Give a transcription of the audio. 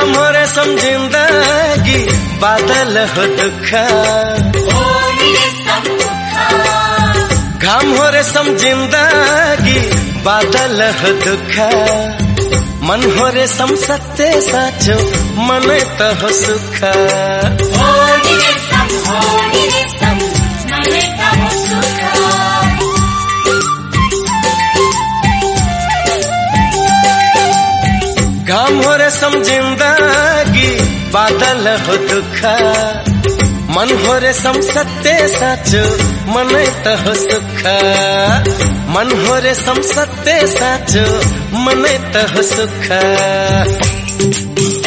घाम हो रे सम जिंदगी बादल हो दुख घाम हो रे सम जिंदगी बादल हो दुख मन हो रे सम सत्य साचो मन त हो सुख घाम हो रे सम जिंदगी बादल हो दुख मन हो रे सम सत्य साचो मन त हो सुख मन हो रे सम सत्य साचो मन त हो सुख